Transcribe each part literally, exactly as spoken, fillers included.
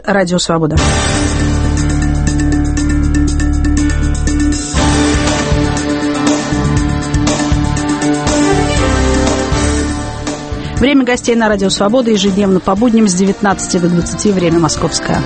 Радио Свобода. Время гостей на Радио Свобода ежедневно по будням с девятнадцати до двадцати, время московское.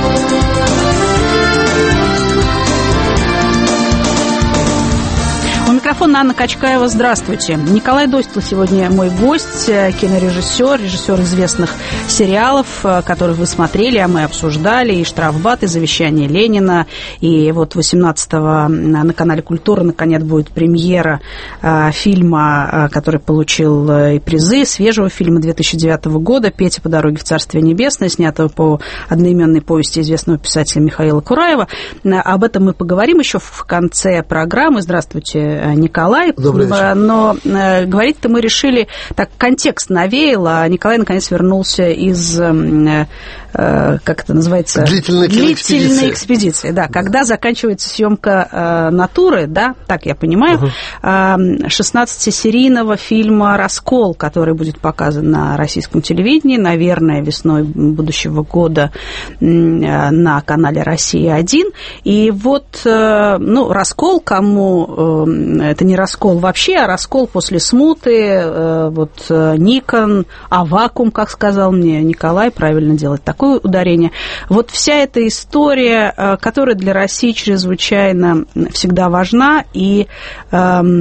Микрофон Анна Качкаева. Здравствуйте. Николай Достал сегодня мой гость, кинорежиссер, режиссер известных сериалов, которых вы смотрели, а мы обсуждали, и «Штрафбат», и «Завещание Ленина», и вот восемнадцатого на канале «Культура» наконец будет премьера фильма, который получил и призы, свежего фильма две тысячи девятого года «Петя по дороге в Царствие Небесное», снятого по одноименной повести известного писателя Михаила Кураева. Об этом мы поговорим еще в конце программы. Здравствуйте, Николай. Добрый вечер. Но э, говорить-то мы решили, так контекст навеял, а Николай наконец вернулся из, э, э, как это называется? Длительной, Длительной экспедиции. Да, да, когда заканчивается съемка э, «Натуры», да, так я понимаю, угу. э, шестнадцатисерийного фильма «Раскол», который будет показан на российском телевидении, наверное, весной будущего года э, на канале «Россия-один». И вот, э, ну, «Раскол», кому... Э, это не раскол вообще, а раскол после смуты, вот Никон, а вакуум, как сказал мне Николай, правильно делать такое ударение. Вот вся эта история, которая для России чрезвычайно всегда важна и э,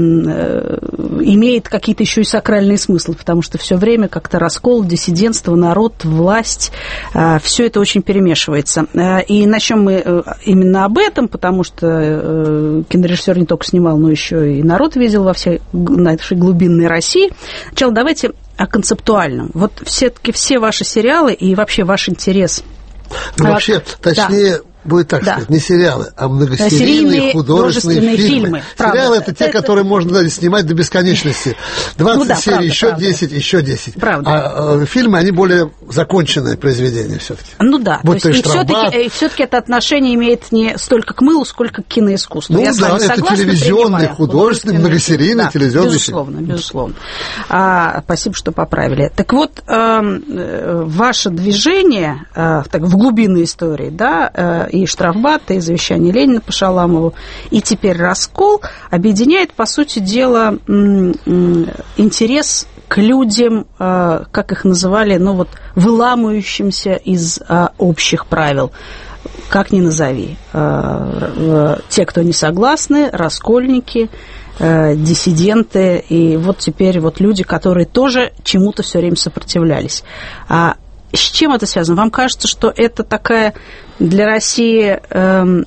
имеет какие-то еще и сакральные смыслы, потому что все время как-то раскол, диссидентство, народ, власть, э, все это очень перемешивается. И начнем мы именно об этом, потому что э, кинорежиссер не только снимал, но еще и народ видел во всей нашей глубинной России. Сначала давайте о концептуальном. Вот все-таки все ваши сериалы и вообще ваш интерес. Ну, вообще, точнее... Да. Будет так да. сказать, не сериалы, а многосерийные серийные художественные фильмы. фильмы. Сериалы – это те, это... которые можно снимать до бесконечности. двадцать ну, да, серий, правда, еще правда. десять, еще десять. Правда. А э, фильмы, они более законченные произведения все-таки. Ну да, будь то есть, и все-таки, все-таки это отношение имеет не столько к мылу, сколько к киноискусству. Ну Я да, это согласна, телевизионный, художественный, многосерийный да, телевизионный безусловно, фильм. Безусловно, а, спасибо, что поправили. Так вот, э, ваше движение э, так, в глубинной истории, да, э, и «Штрафбат», и «Завещание Ленина» по Шаламову, и теперь «Раскол» объединяет, по сути дела, интерес к людям, как их называли, ну вот, выламывающимся из общих правил. Как ни назови. Те, кто не согласны, раскольники, диссиденты, и вот теперь вот люди, которые тоже чему-то все время сопротивлялись. А с чем это связано? Вам кажется, что это такая для России эм,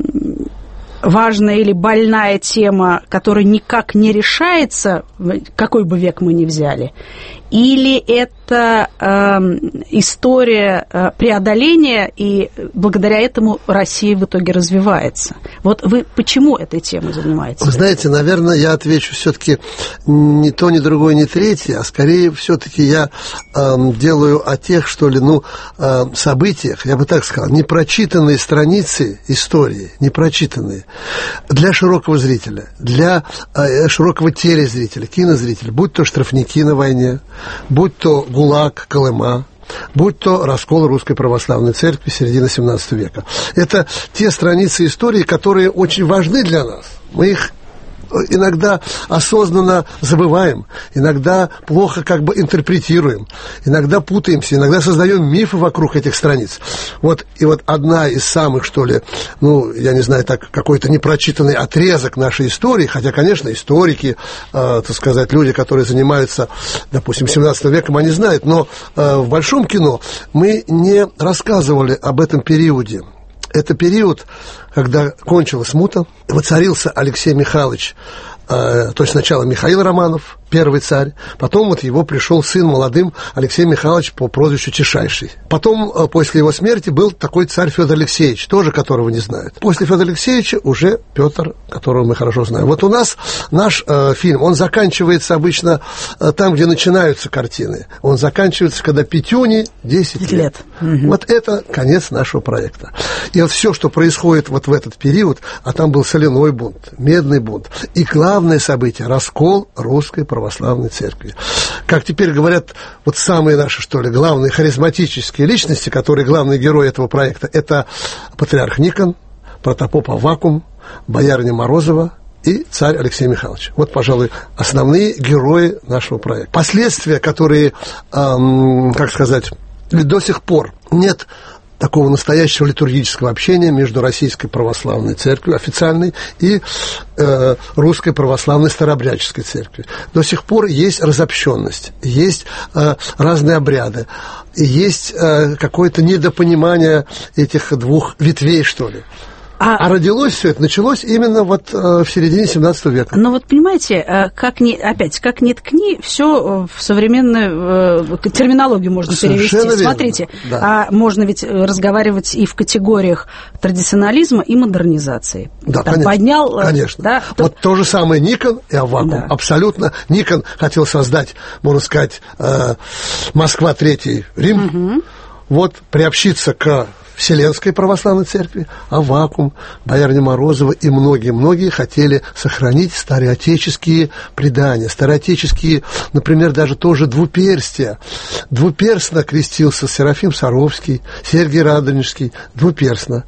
важная или больная тема, которая никак не решается, какой бы век мы ни взяли? Или это э, история э, преодоления, и благодаря этому Россия в итоге развивается? Вот вы почему этой темой занимаетесь? Вы знаете, наверное, я отвечу все-таки не то, ни другое, ни третье, а скорее все-таки я э, делаю о тех, что ли, ну, э, событиях, я бы так сказал, непрочитанные страницы истории, непрочитанные, для широкого зрителя, для э, широкого телезрителя, кинозрителя, будь то «Штрафники на войне», будь то ГУЛАГ, Колыма, будь то раскол Русской Православной Церкви середины семнадцатого века. Это те страницы истории, которые очень важны для нас. Мы их иногда осознанно забываем, иногда плохо как бы интерпретируем, иногда путаемся, иногда создаем мифы вокруг этих страниц. Вот, и вот одна из самых, что ли, ну, я не знаю, так, какой-то непрочитанный отрезок нашей истории, хотя, конечно, историки, э, так сказать, люди, которые занимаются, допустим, семнадцатым веком, они знают, но э, в большом кино мы не рассказывали об этом периоде. Это период, когда кончилась смута, воцарился Алексей Михайлович, э, то есть сначала Михаил Романов, первый царь, потом вот его пришел сын молодым Алексей Михайлович по прозвищу Тишайший. Потом, э, после его смерти, был такой царь Федор Алексеевич, тоже которого не знают. После Федора Алексеевича уже Петр, которого мы хорошо знаем. Вот у нас наш э, фильм, он заканчивается обычно э, там, где начинаются картины. Он заканчивается, когда Петюне десять лет. Угу. Вот это конец нашего проекта. И вот все, что происходит вот в этот период, а там был соляной бунт, медный бунт, и главное событие – раскол Русской Православной Православной Церкви. Как теперь говорят, вот самые наши, что ли, главные харизматические личности, которые главные герои этого проекта, это патриарх Никон, протопоп Аввакум, боярыня Морозова и царь Алексей Михайлович. Вот, пожалуй, основные герои нашего проекта. Последствия, которые, эм, как сказать, до сих пор нет такого настоящего литургического общения между Российской Православной Церковью официальной и э, Русской Православной Старообрядческой Церковью. До сих пор есть разобщенность, есть э, разные обряды, есть э, какое-то недопонимание этих двух ветвей, что ли. А, а родилось все это, началось именно вот э, в середине семнадцатого века. Ну вот понимаете, как ни, опять, как ни ткни, все в современную э, терминологию можно Совершенно перевести. верно. Смотрите, Да. а можно ведь разговаривать и в категориях традиционализма и модернизации. Да, Там конечно. Поднял, конечно. Да, то... вот то же самое Никон и Аввакум. Да. Абсолютно. Никон хотел создать, можно сказать, э, Москва, Третий Рим. Угу. Вот, приобщиться к Вселенской Православной Церкви, Аввакум, боярыня Морозова и многие-многие хотели сохранить староотеческие предания, староотеческие, например, даже тоже двуперстия. Двуперстно крестился Серафим Саровский, Сергий Радонежский, двуперстно.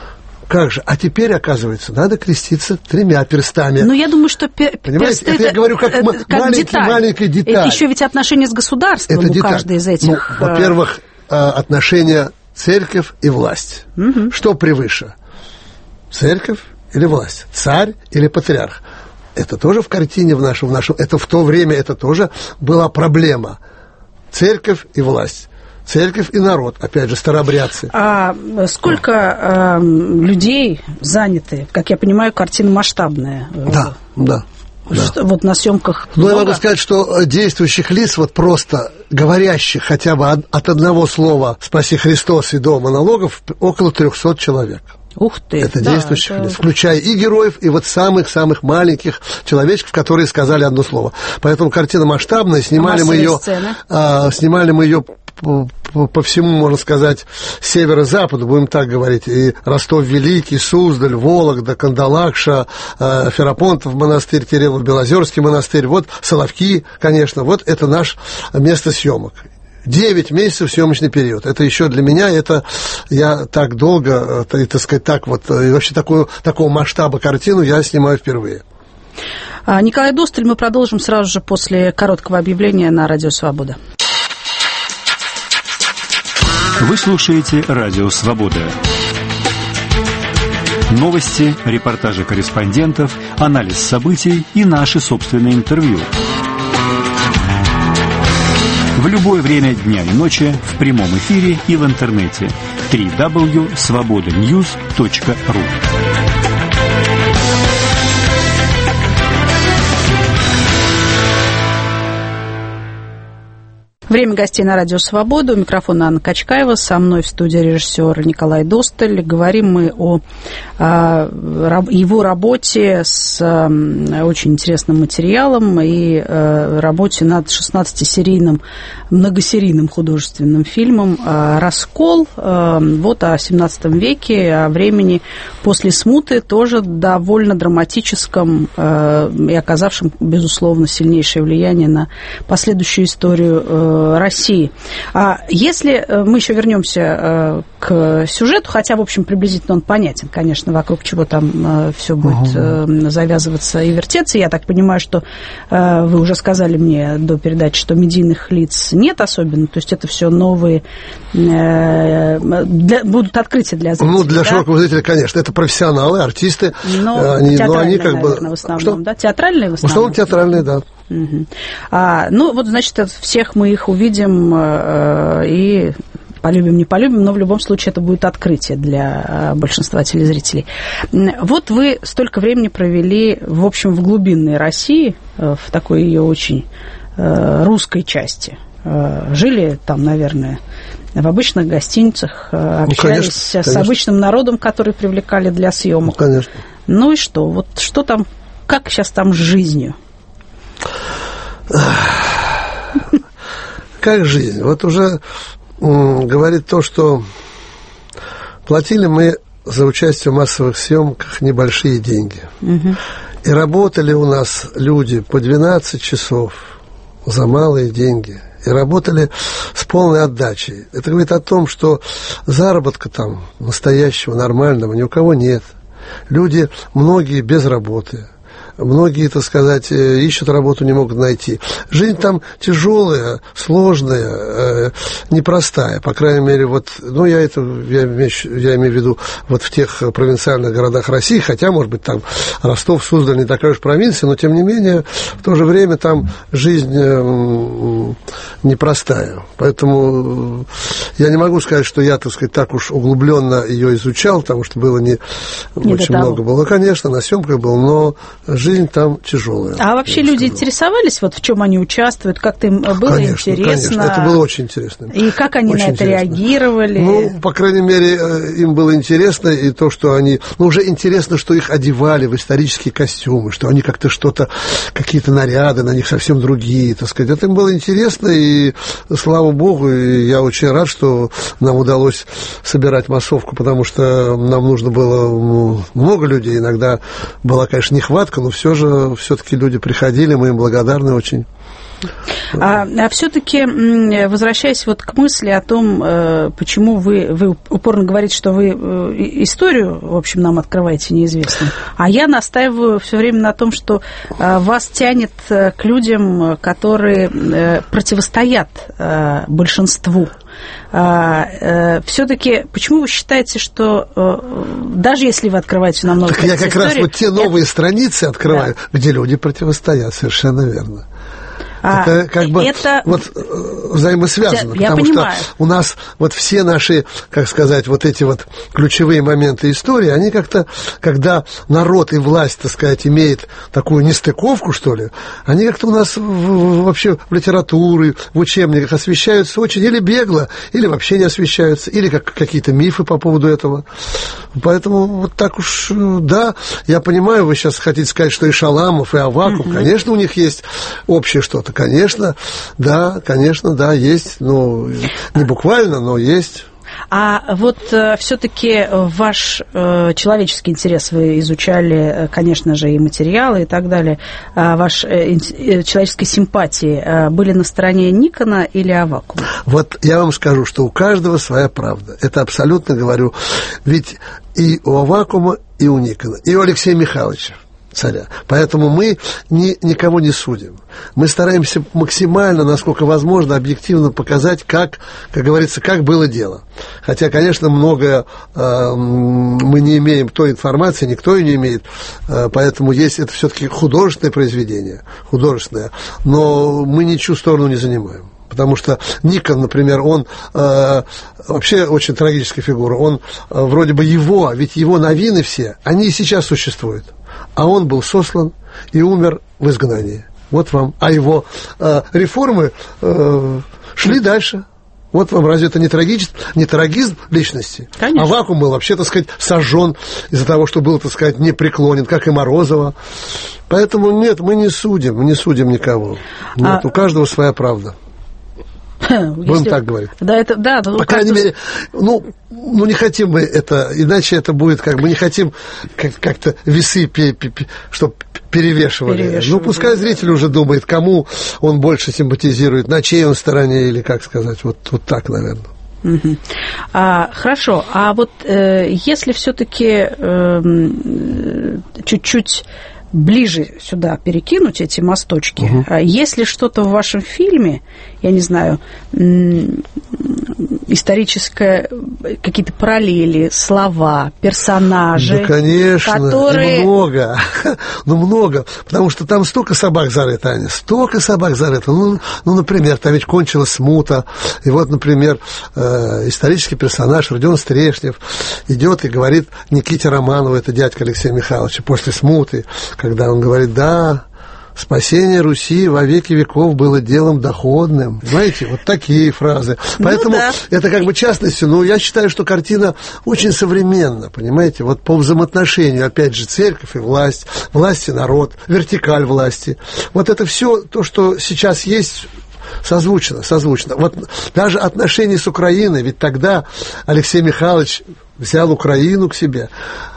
Как же? А теперь, оказывается, надо креститься тремя перстами. Ну, я думаю, что пер- Понимаете, персты... это я говорю как, как маленький, деталь. маленькая деталь. Это еще ведь отношения с государством это у деталь. каждой из этих... Ну, во-первых, отношения церковь и власть. Угу. Что превыше? Церковь или власть? Царь или патриарх? Это тоже в картине в нашем, в нашем, это в то время это тоже была проблема. Церковь и власть. Церковь и народ, опять же, старообрядцы. А сколько а, людей заняты? Как я понимаю, картина масштабная. Да, да. Что, да. Вот на съемках. Ну, я могу сказать, что действующих лиц, вот просто говорящих хотя бы от, от одного слова «Спаси Христос» и до монологов, около трехсот человек. Ух ты! Это да, действующих это... лиц, включая и героев, и вот самых-самых маленьких человечков, которые сказали одно слово. Поэтому картина масштабная, снимали мы ее, а, снимали мы ее по, по, по всему, можно сказать, северо-западу, будем так говорить, и Ростов-Великий, Суздаль, Вологда, Кандалакша, э, Ферапонтов монастырь, Кириллов-Белозерский монастырь, вот Соловки, конечно, вот это наше место съемок. Девять месяцев съемочный период. Это еще для меня, это я так долго, так сказать, так вот, вообще такую, такого масштаба картину я снимаю впервые. Николай Досталь, мы продолжим сразу же после короткого объявления на Радио Свобода. Вы слушаете Радио Свобода. Новости, репортажи корреспондентов, анализ событий и наши собственные интервью. В любое время дня и ночи в прямом эфире и в интернете. дабл ю дабл ю дабл ю точка свобода ньюс точка ру. Время гостей на Радио Свобода. У микрофона Анна Качкаева. Со мной в студии режиссер Николай Досталь. Говорим мы о, о его работе с очень интересным материалом и работе над шестнадцатисерийным, многосерийным художественным фильмом «Раскол». Вот о семнадцатом веке, о времени после смуты, тоже довольно драматическом и оказавшем, безусловно, сильнейшее влияние на последующую историю России. А если мы еще вернемся к сюжету, хотя, в общем, приблизительно он понятен, конечно, вокруг чего там все будет uh-huh. завязываться и вертеться. Я так понимаю, что вы уже сказали мне до передачи, что медийных лиц нет особенно, то есть это все новые, для, будут открытия для зрителей. Ну, для да? широкого зрителя, конечно, это профессионалы, артисты. Но они, театральные, они как наверное, бы... в основном, что? да? Театральные в основном? В основном театральные, да. Угу. А, ну, вот, значит, всех мы их увидим э, и полюбим, не полюбим, но в любом случае это будет открытие для большинства телезрителей. Вот вы столько времени провели, в общем, в глубинной России, в такой ее очень э, русской части. Э, жили там, наверное, в обычных гостиницах, общались ну, конечно, с конечно. обычным народом, который привлекали для съемок. Ну, конечно. Ну и что? Вот что там, как сейчас там с жизнью? Как жизнь? Вот уже м, говорит то, что платили мы за участие в массовых съемках небольшие деньги. Угу. И работали у нас люди по двенадцать часов за малые деньги. И работали с полной отдачей. Это говорит о том, что заработка там настоящего, нормального ни у кого нет. Люди, многие без работы. Многие, так сказать, ищут работу, не могут найти. Жизнь там тяжелая, сложная, непростая. По крайней мере, вот, ну, я это, я имею, я имею в виду вот в тех провинциальных городах России, хотя, может быть, там Ростов, Суздаль не такая уж провинция, но, тем не менее, в то же время там жизнь непростая. Поэтому я не могу сказать, что я, так сказать, так уж углубленно ее изучал, потому что было не, не очень много было. Конечно, на съемках был, но жизнь там тяжелая. А вообще люди сказал. интересовались, вот в чем они участвуют, как-то им было конечно, интересно? Конечно, это было очень интересно. И как они очень на это интересно. реагировали? Ну, по крайней мере, им было интересно, и то, что они... Ну, уже интересно, что их одевали в исторические костюмы, что они как-то что-то, какие-то наряды на них совсем другие, так сказать. Это им было интересно, и слава богу, и я очень рад, что нам удалось собирать массовку, потому что нам нужно было ну, много людей, иногда была, конечно, нехватка, но все же, все-таки люди приходили, мы им благодарны очень. А, а все-таки, возвращаясь вот к мысли о том, почему вы, вы упорно говорите, что вы историю, в общем, нам открываете неизвестно, а я настаиваю все время на том, что вас тянет к людям, которые противостоят большинству. Все-таки, почему вы считаете, что даже если вы открываете нам новые страницы, так я как истории, раз вот те новые это... страницы открываю, да. где люди противостоят, совершенно верно. Это как бы это... вот взаимосвязано, я потому понимаю. что у нас вот все наши, как сказать, вот эти вот ключевые моменты истории, они как-то, когда народ и власть, так сказать, имеет такую нестыковку, что ли, они как-то у нас в, вообще в литературе, в учебниках освещаются очень или бегло, или вообще не освещаются, или как какие-то мифы по поводу этого. Поэтому вот так уж, да, я понимаю, вы сейчас хотите сказать, что и Шаламов, и Аввакум, mm-hmm. конечно, у них есть общее что-то. Конечно, да, конечно, да, есть, ну, не буквально, но есть. А вот э, все-таки ваш э, человеческий интерес вы изучали, конечно же, и материалы и так далее. А ваш э, э, человеческие симпатии э, были на стороне Никона или Аввакума? Вот я вам скажу, что у каждого своя правда. Это абсолютно говорю. Ведь и у Аввакума, и у Никона, и у Алексея Михайловича, царя. Поэтому мы ни, никого не судим. Мы стараемся максимально, насколько возможно, объективно показать, как, как говорится, как было дело. Хотя, конечно, многое э, мы не имеем той информации, никто ее не имеет, э, поэтому есть это все-таки художественное произведение, художественное, но мы ничью сторону не занимаем. Потому что Никон, например, он э, вообще очень трагическая фигура, он э, вроде бы его, ведь его новины все, они и сейчас существуют. А он был сослан и умер в изгнании. Вот вам. А его э, реформы э, шли дальше. Вот вам, разве это не трагизм, не трагизм личности? Конечно. А Аввакум был вообще, так сказать, сожжен из-за того, что был, так сказать, непреклонен, как и Морозова. Поэтому нет, мы не судим, мы не судим никого. Нет, а... у каждого своя правда. Будем Если... так говорить. Да, это, да, ну, по крайней мере, ну, ну, не хотим мы это, иначе это будет как мы не хотим как- как-то весы, пе- пе- пе- чтобы перевешивали. перевешивали. Ну, пускай зритель уже думает, кому он больше симпатизирует, на чьей он стороне, или как сказать, вот, вот так, наверное. Угу. А, хорошо, а вот э, если все-таки э, чуть-чуть ближе сюда перекинуть эти мосточки. Угу. Есть ли что-то в вашем фильме, я не знаю, историческое, какие-то параллели, слова, персонажи? Ну, конечно, которые... много, ну, много, потому что там столько собак зарыто, Аня, столько собак зарыто. Ну, ну, например, там ведь кончилась смута, и вот, например, э, исторический персонаж Родион Стрешнев идет и говорит Никите Романову, это дядька Алексея Михайловича, после смуты, когда он говорит, да, спасение Руси во веки веков было делом доходным. Знаете, вот такие фразы. Поэтому ну, да. это как бы частностью, но я считаю, что картина очень современна, понимаете, вот по взаимоотношению, опять же, церковь и власть, власть и народ, вертикаль власти. Вот это все то, что сейчас есть, созвучно, созвучно. Вот даже отношения с Украиной, ведь тогда Алексей Михайлович взял Украину к себе.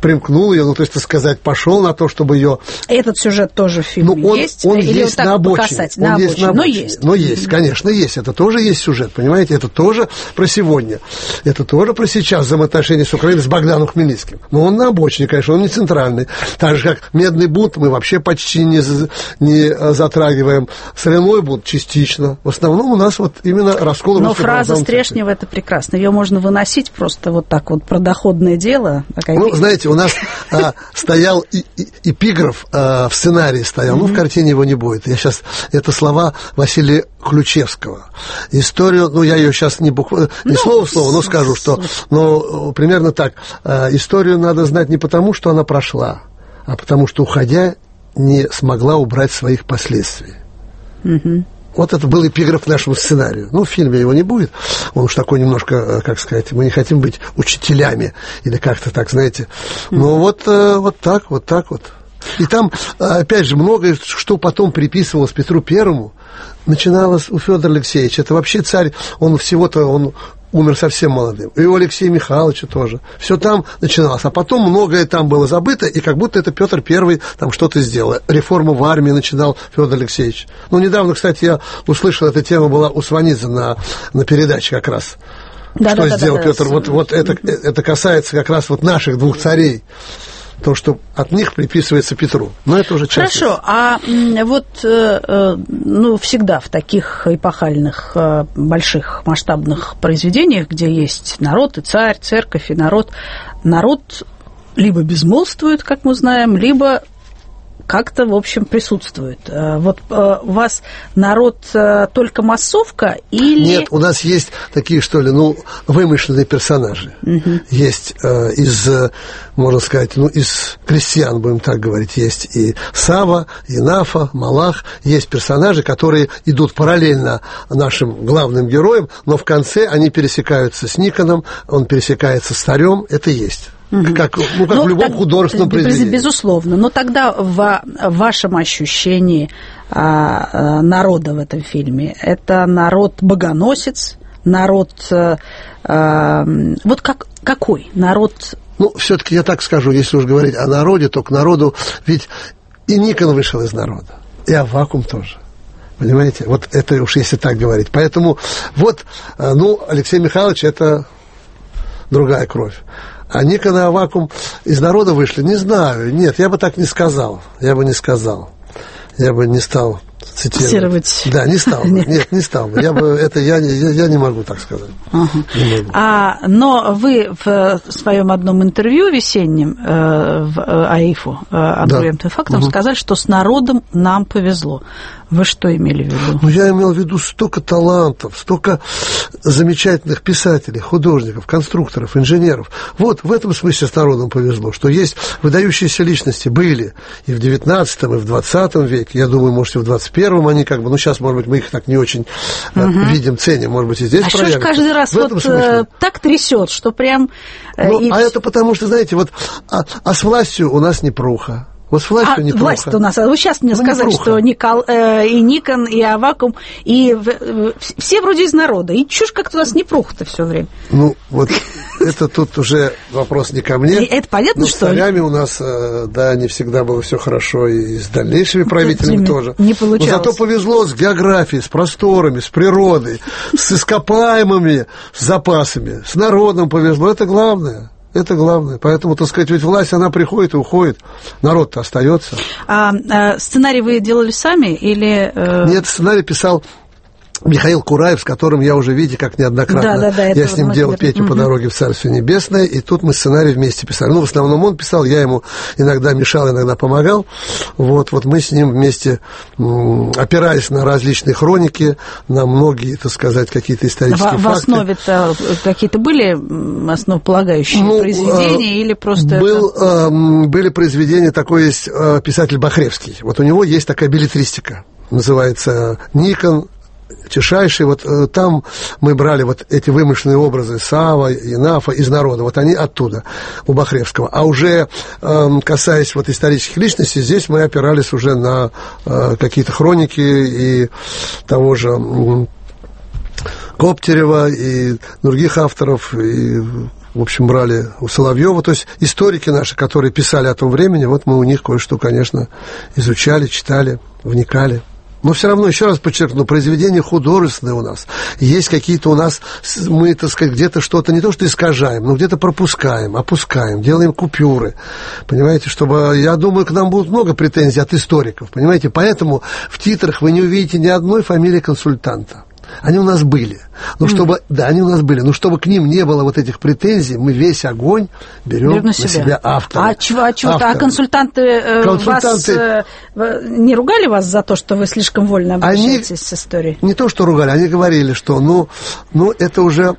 примкнул ее, ну, то есть, так сказать, пошел на то, чтобы ее... Этот сюжет тоже в фильме ну, он, есть? Он Или есть вот на обочине. Он на есть на обочине. обочине. Но есть. Но есть, конечно, есть. Это тоже есть сюжет, понимаете? Это тоже про сегодня. Это тоже про сейчас взаимоотношения с Украиной, с Богданом Хмельницким. Но он на обочине, конечно, он не центральный. Так же, как «Медный бунт» мы вообще почти не, не затрагиваем. «Соляной бунт» частично. В основном у нас вот именно раскол. Но фраза Стрешнева – это прекрасно. Ее можно выносить просто вот так вот про доходное дело. Ну, знаете, у нас а, стоял и, и, эпиграф а, в сценарии стоял, mm-hmm. ну, в картине его не будет. Я сейчас, это слова Василия Ключевского. Историю, ну, я ее сейчас не, букв... не ну, слово в слово, но скажу, что, ну, примерно так. А, историю надо знать не потому, что она прошла, а потому что, уходя, не смогла убрать своих последствий. Mm-hmm. Вот это был эпиграф к нашему сценарию. Ну, в фильме его не будет. Он уж такой немножко, как сказать, мы не хотим быть учителями. Или как-то так, знаете. Но вот, вот так, вот так вот. И там, опять же, многое, что потом приписывалось Петру Первому, начиналось у Федора Алексеевича. Это вообще царь, он всего-то, он умер совсем молодым. И у Алексея Михайловича тоже. Все там начиналось. А потом многое там было забыто, и как будто это Петр Первый там что-то сделал. Реформу в армии начинал Федор Алексеевич. Ну, недавно, кстати, я услышал, эта тема была у Сванидзе на, на передаче как раз. Да, что да, сделал да, Петр? Да, вот, вот это, это касается как раз вот наших двух царей. То, что от них приписывается Петру. Но это уже часть. Хорошо, а вот ну, всегда в таких эпохальных, больших, масштабных произведениях, где есть народ и царь, церковь и народ, народ либо безмолвствует, как мы знаем, либо как-то, в общем, присутствует. Вот у вас народ только массовка или... Нет, у нас есть такие, что ли, ну, вымышленные персонажи. Угу. Есть э, из, можно сказать, ну, из крестьян, будем так говорить, есть и Сава, и Нафа, Малах. Есть персонажи, которые идут параллельно нашим главным героям, но в конце они пересекаются с Никоном, он пересекается с царем. Это есть. Как, ну, как ну, в любом так, художественном произведении. Безусловно. Но тогда в, в вашем ощущении а, народа в этом фильме это народ-богоносец, народ... А, вот как, какой народ... Ну, все-таки я так скажу, если уж говорить о народе, то к народу... Ведь и Никон вышел из народа, и Аввакум тоже. Понимаете? Вот это уж если так говорить. Поэтому вот, ну, Алексей Михайлович – это другая кровь. А Никон и Аввакум из народа вышли? Не знаю. Нет, я бы так не сказал. Я бы не сказал. Я бы не стал цитировать. цитировать. Да, не стал бы. Нет. Нет, не стал бы. Я бы это я, я, я не могу так сказать. Ага. Не могу. А, но вы в своем одном интервью весеннем э, в АИФу э, «Объективным фактом» угу. сказали, что с народом нам повезло. Вы что имели в виду? Ну, я имел в виду столько талантов, столько замечательных писателей, художников, конструкторов, инженеров. Вот в этом смысле с народом повезло, что есть выдающиеся личности, были и в девятнадцатом, и в двадцатом веке. Я думаю, может, и в двадцать первом они как бы, ну, сейчас, может быть, мы их так не очень угу. видим, ценим, может быть, и здесь а проявятся. А что ж каждый раз вот смысле... так трясет, что прям... Ну, и... А это потому что, знаете, вот, а, а с властью у нас непруха. Вот с властью а неплохо. Власть у нас. Вы сейчас мне ну, сказали, неплохо. Что Никол, э, и Никон, и Аввакум, и э, все вроде из народа. И чушь как-то у нас непруха-то все время. Ну, вот это тут уже вопрос не ко мне. Это понятно, но что... с царями у нас, да, не всегда было все хорошо, и с дальнейшими правителями тоже. Не получалось. Но зато повезло с географией, с просторами, с природой, с ископаемыми, с запасами. С народом повезло. Это главное. Это главное. Поэтому, так сказать, ведь власть, она приходит и уходит. Народ-то остается. А, а сценарий вы делали сами или... Э... Нет, сценарий писал Михаил Кураев, с которым я уже, видите, как неоднократно. Да, да, да, я с ним делал «Петю угу. по дороге в Царствие Небесное», и тут мы сценарий вместе писали. Ну, в основном он писал, я ему иногда мешал, иногда помогал. Вот, вот мы с ним вместе м, опирались на различные хроники, на многие, так сказать, какие-то исторические в, факты. В основе-то какие-то были основополагающие ну, произведения э, или просто... Был, это... э, были произведения, такой есть э, писатель Бахревский. Вот у него есть такая беллетристика, называется «Никон», Чешайший, вот э, там мы брали вот эти вымышленные образы Сава и Нафа из народа, вот они оттуда, у Бахревского. А уже э, касаясь вот исторических личностей, здесь мы опирались уже на э, какие-то хроники и того же э, Коптерева и других авторов, и в общем, брали у Соловьева. То есть историки наши, которые писали о том времени, вот мы у них кое-что, конечно, изучали, читали, вникали. Но все равно, еще раз подчеркну, произведения художественные у нас. Есть какие-то у нас, мы, так сказать, где-то что-то не то что искажаем, но где-то пропускаем, опускаем, делаем купюры. Понимаете, чтобы, я думаю, к нам будут много претензий от историков. Понимаете, поэтому в титрах вы не увидите ни одной фамилии консультанта. Они у нас были. Но чтобы, mm. да, они у нас были. Но чтобы к ним не было вот этих претензий, мы весь огонь берем, берем на, на себя. себя автора. А чего, а, чего а консультанты, э, консультанты вас э, не ругали вас за то, что вы слишком вольно обращаетесь они, с историей? Не то, что ругали, они говорили, что ну, ну это уже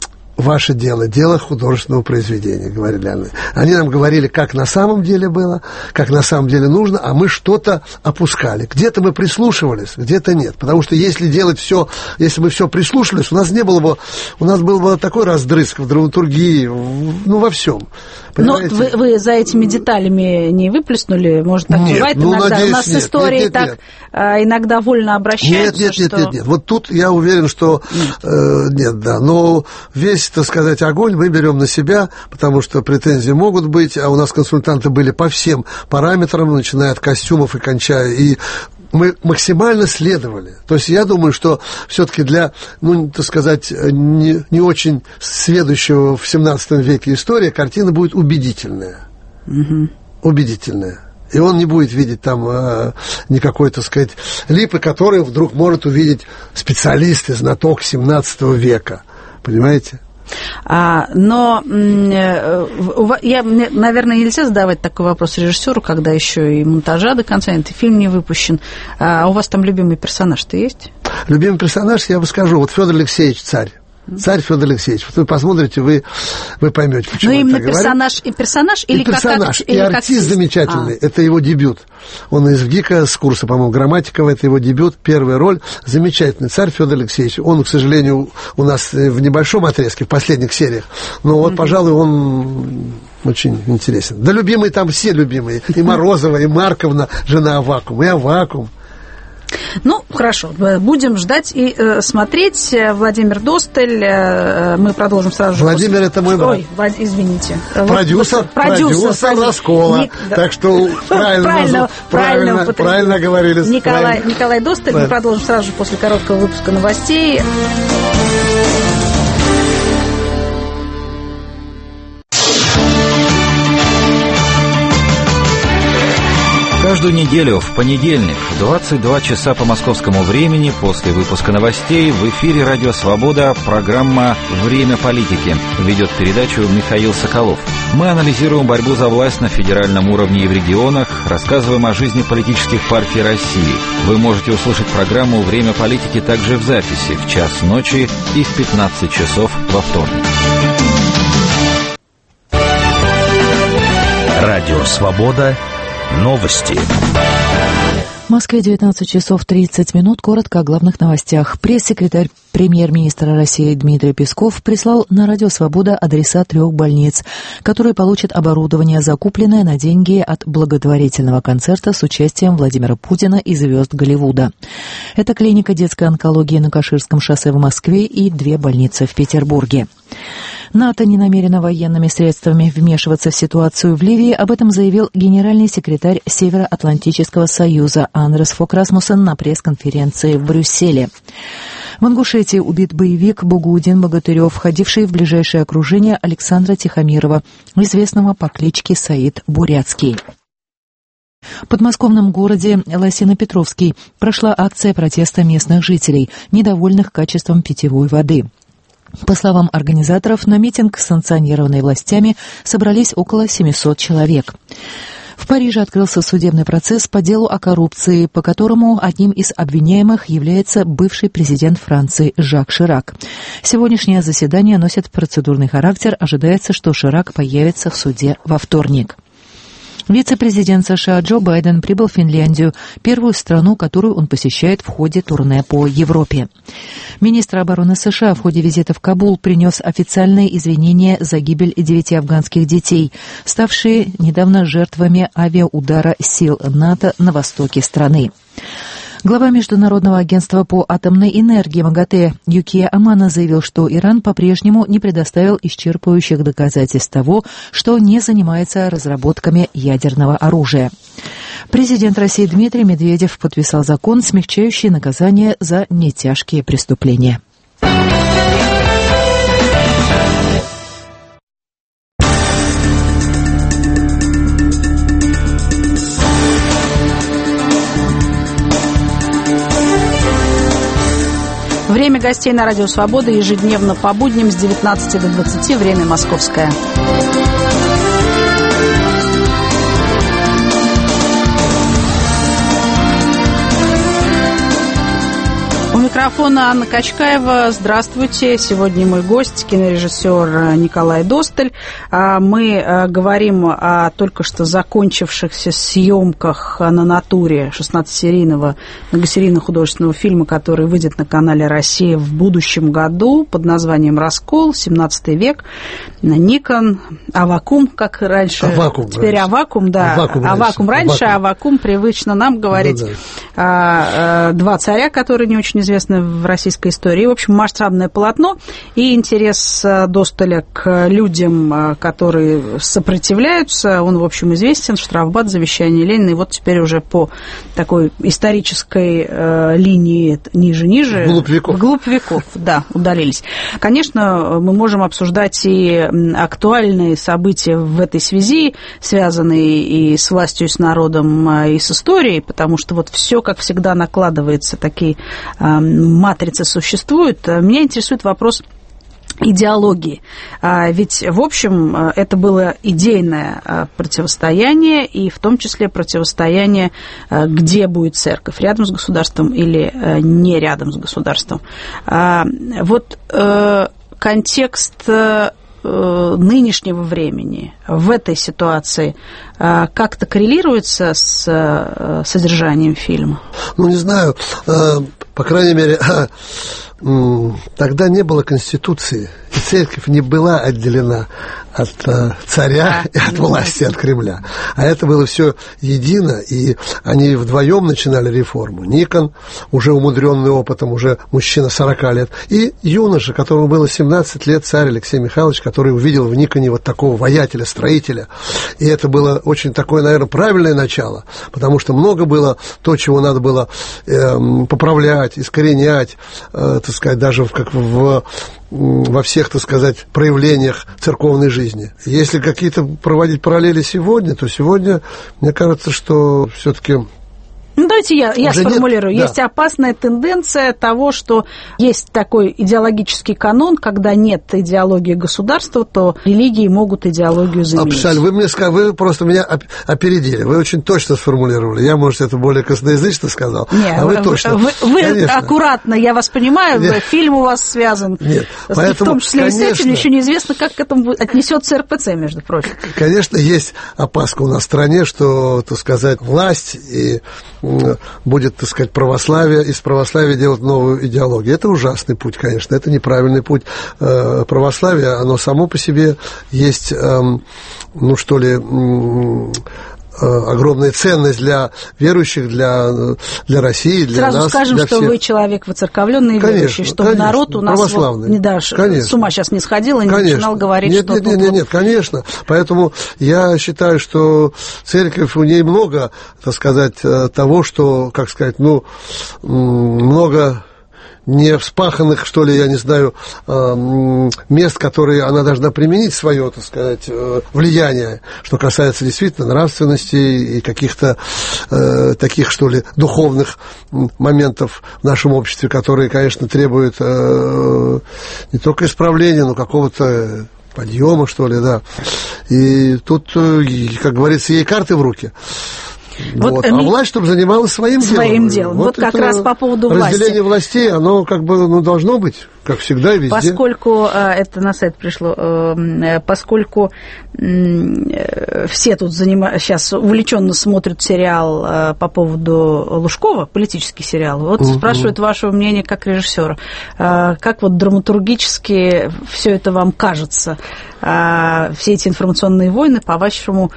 ваше дело, дело художественного произведения, говорили они. Они нам говорили, как на самом деле было, как на самом деле нужно, а мы что-то опускали. Где-то мы прислушивались, где-то нет. Потому что если делать все, если бы все прислушивались, у нас не было бы, у нас был бы такой раздрызг в драматургии, ну, во всем. Но вы, вы за этими деталями не выплеснули? Может, так нет, бывает ну, иногда? Надеюсь, у нас нет, с историей нет, нет, так нет. А, иногда вольно обращаются, Нет, нет, что... нет, нет, нет. Вот тут я уверен, что... Нет, э, нет да. Но весь, так сказать, огонь мы берем на себя, потому что претензии могут быть, а у нас консультанты были по всем параметрам, начиная от костюмов и кончая... И мы максимально следовали. То есть я думаю, что все-таки для, ну, так сказать, не, не очень сведущего в семнадцатом веке история, картина будет убедительная. Угу. Убедительная. И он не будет видеть там э, никакой, так сказать, липы, которые вдруг может увидеть специалист и знаток семнадцатого века. Понимаете? А, но э, я, наверное, нельзя задавать такой вопрос режиссеру, когда еще и монтажа до конца нет, и фильм не выпущен. А у вас там любимый персонаж-то есть? Любимый персонаж, я бы скажу, вот Федор Алексеевич, царь. Царь Федор Алексеевич. Вот вы посмотрите, вы, вы поймете, почему. Ну, именно персонаж и персонаж, или и персонаж, как, и или артист как... замечательный. А. Это его дебют. Он из ВГИКа, с курса, по-моему, Грамматикова, это его дебют, первая роль. Замечательный царь Федор Алексеевич. Он, к сожалению, у нас в небольшом отрезке, в последних сериях. Но вот, mm-hmm. пожалуй, он очень интересен. Да, любимые там все любимые. И Морозова, и Марковна, жена Аввакума, и Аввакум. Ну, хорошо, будем ждать и э, смотреть. Владимир Досталь, э, мы продолжим сразу же. Владимир, после... это мой брат. Ой, Влад... извините. Продюсер, продюсер, продюсер Раскола. Ник... Так что правильно, правильно, правильно, правильно, правильно говорили. Николай, правильно. Николай Досталь, правильно. Мы продолжим сразу же после короткого выпуска новостей. Каждую неделю в понедельник в двадцать два часа по московскому времени после выпуска новостей в эфире «Радио Свобода» программа «Время политики». Ведет передачу Михаил Соколов. Мы анализируем борьбу за власть на федеральном уровне и в регионах, рассказываем о жизни политических партий России. Вы можете услышать программу «Время политики» также в записи в час ночи и в пятнадцать часов во вторник. «Радио Свобода». Новости. В Москве девятнадцать часов тридцать минут. Коротко о главных новостях. Пресс-секретарь премьер-министра России Дмитрий Песков прислал на Радио Свобода адреса трех больниц, которые получат оборудование, закупленное на деньги от благотворительного концерта с участием Владимира Путина и звезд Голливуда. Это клиника детской онкологии на Каширском шоссе в Москве и две больницы в Петербурге. НАТО не намерено военными средствами вмешиваться в ситуацию в Ливии. Об этом заявил генеральный секретарь Североатлантического союза Андрес Фок Расмуссен на пресс-конференции в Брюсселе. В Ингушетии убит боевик Бугудин Богатырев, входивший в ближайшее окружение Александра Тихомирова, известного по кличке Саид Бурятский. В подмосковном городе Лосино-Петровский прошла акция протеста местных жителей, недовольных качеством питьевой воды. По словам организаторов, на митинг, санкционированный властями, собрались около семьсот человек. В Париже открылся судебный процесс по делу о коррупции, по которому одним из обвиняемых является бывший президент Франции Жак Ширак. Сегодняшнее заседание носит процедурный характер. Ожидается, что Ширак появится в суде во вторник. Вице-президент США Джо Байден прибыл в Финляндию, первую страну, которую он посещает в ходе турне по Европе. Министр обороны США в ходе визита в Кабул принес официальные извинения за гибель девяти афганских детей, ставшие недавно жертвами авиаудара сил НАТО на востоке страны. Глава Международного агентства по атомной энергии МАГАТЭ Юкия Амано заявил, что Иран по-прежнему не предоставил исчерпывающих доказательств того, что не занимается разработками ядерного оружия. Президент России Дмитрий Медведев подписал закон, смягчающий наказание за нетяжкие преступления. Время гостей на Радио Свобода ежедневно по будням с девятнадцати до двадцати, время московское. У микрофона Анна Качкаева. Здравствуйте. Сегодня мой гость, кинорежиссер Николай Досталь. Мы говорим о только что закончившихся съемках на натуре шестнадцатисерийного, многосерийного художественного фильма, который выйдет на канале «Россия» в будущем году под названием «Раскол», семнадцатый век, Никон, Авакум, как раньше. Авакум, Теперь раньше. Авакум, да. Авакум раньше, Авакум раньше, Авакум. Авакум привычно нам говорить. Ну, да. Два царя, которые не очень известны в российской истории. В общем, масштабное полотно и интерес Досталя к людям, которые сопротивляются, он, в общем, известен. Штрафбат, завещание Ленина. И вот теперь уже по такой исторической э, линии ниже-ниже. Вглубь веков. Вглубь веков, да, удалились. Конечно, мы можем обсуждать и актуальные события в этой связи, связанные и с властью, и с народом, и с историей, потому что вот все, как всегда, накладывается, такие матрицы существуют. Меня интересует вопрос идеологии. Ведь, в общем, это было идейное противостояние, и в том числе противостояние, где будет церковь, рядом с государством или не рядом с государством. Вот контекст нынешнего времени в этой ситуации как-то коррелируется с содержанием фильма? Ну, не знаю. По крайней мере, тогда не было Конституции, и церковь не была отделена от царя и от власти, от Кремля. А это было все едино, и они вдвоем начинали реформу. Никон, уже умудренный опытом, уже мужчина сорока лет, и юноша, которому было семнадцать лет, царь Алексей Михайлович, который увидел в Никоне вот такого воятеля, строителя. И это было очень такое, наверное, правильное начало, потому что много было то, чего надо было э, поправлять, искоренять, э, так сказать, даже как в, во всех, так сказать, проявлениях церковной жизни. Если какие-то проводить параллели сегодня, то сегодня, мне кажется, что все-таки... Ну, давайте я, я сформулирую. Нет, есть да. опасная тенденция того, что есть такой идеологический канон, когда нет идеологии государства, то религии могут идеологию заменить. Абсолютно. Вы мне сказали, вы просто меня опередили. Вы очень точно сформулировали. Я, может, это более косноязычно сказал, Нет, а вы, вы точно. Вы, вы аккуратно, я вас понимаю, Нет. фильм у вас связан, Нет. С, Поэтому, в том числе конечно, и с этим, еще неизвестно, как к этому отнесется эр пэ цэ, между прочим. Конечно, есть опаска у нас в стране, что, так сказать, власть и будет, так сказать, православие, из православия делать новую идеологию. Это ужасный путь, конечно, это неправильный путь. Православие, оно само по себе есть, ну, что ли, огромная ценность для верующих, для, для России, для Сразу нас. Сразу скажем, для что всех. Вы человек воцерковленный и верующий, чтобы конечно, народ у нас вот не даже с ума сейчас не сходил и не конечно. начинал говорить, нет, что... Нет, нет, нет, нет, конечно. Поэтому я считаю, что церковь, у ней много, так сказать, того, что, как сказать, ну, много... не вспаханных, что ли, я не знаю, мест, которые она должна применить свое, так сказать, влияние, что касается действительно нравственности и каких-то э, таких, что ли, духовных моментов в нашем обществе, которые, конечно, требуют э, не только исправления, но какого-то подъема, что ли, да. И тут, как говорится, ей карты в руки. Вот. Вот. А ми... власть, чтобы занималась своим, своим делом. делом. Вот, вот как раз по поводу власти. власти. Разделение властей, оно как бы ну, должно быть. как всегда и везде. Поскольку, это на сайт пришло, поскольку все тут занима... сейчас увлеченно смотрят сериал по поводу Лужкова, политический сериал, вот uh-huh. спрашивают вашего мнения как режиссера. Как вот драматургически все это вам кажется? Все эти информационные войны, по-вашему,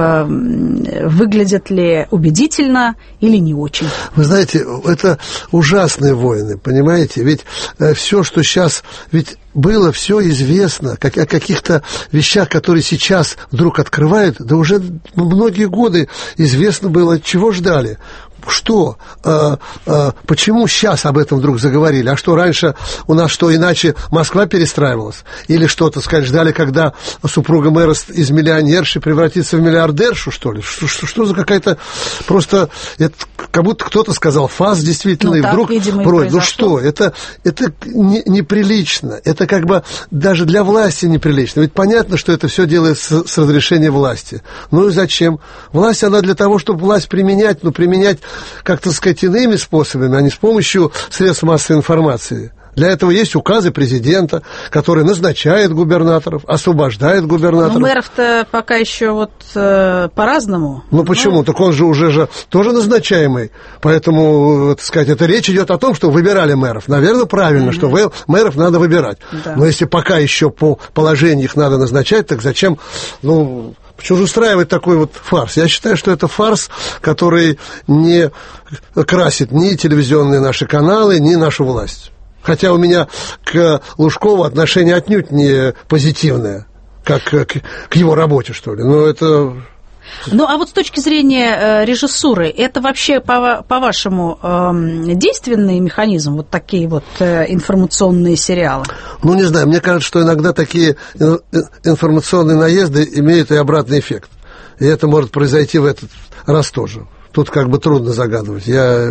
выглядят ли убедительно или не очень? Вы знаете, это ужасные войны, понимаете? Ведь все, что сейчас... Ведь было все известно, как, о каких-то вещах, которые сейчас вдруг открывают, да уже многие годы известно было, чего ждали. Что? А, а, почему сейчас об этом вдруг заговорили? А что, раньше у нас что, иначе Москва перестраивалась? Или что-то, сказать, ждали, когда супруга мэра из миллионерши превратится в миллиардершу, что ли? Что, что, что за какая-то просто... Это, как будто кто-то сказал фас действительно, ну, и так, вдруг... Видимо, брось. Ну что? Это, это не, неприлично. Это как бы даже для власти неприлично. Ведь понятно, что это все делается с, с разрешения власти. Ну и зачем? Власть, она для того, чтобы власть применять, но применять как-то, сказать, иными способами, а не с помощью средств массовой информации. Для этого есть указы президента, который назначает губернаторов, освобождает губернаторов. Ну, мэров-то пока еще вот э, по-разному. Ну, почему? Ну... Так он же уже же тоже назначаемый. Поэтому, так сказать, это речь идет о том, что выбирали мэров. Наверное, правильно, mm-hmm. что вы, мэров надо выбирать. Да. Но если пока еще по положению их надо назначать, так зачем... Ну, почему же устраивать такой вот фарс? Я считаю, что это фарс, который не красит ни телевизионные наши каналы, ни нашу власть. Хотя у меня к Лужкову отношение отнюдь не позитивное, как к, к его работе, что ли. Но это... Ну, а вот с точки зрения э, режиссуры, это вообще, по- по-вашему, э, действенный механизм, вот такие вот э, информационные сериалы? Ну, не знаю, мне кажется, что иногда такие информационные наезды имеют и обратный эффект. И это может произойти в этот раз тоже. Тут как бы трудно загадывать. Я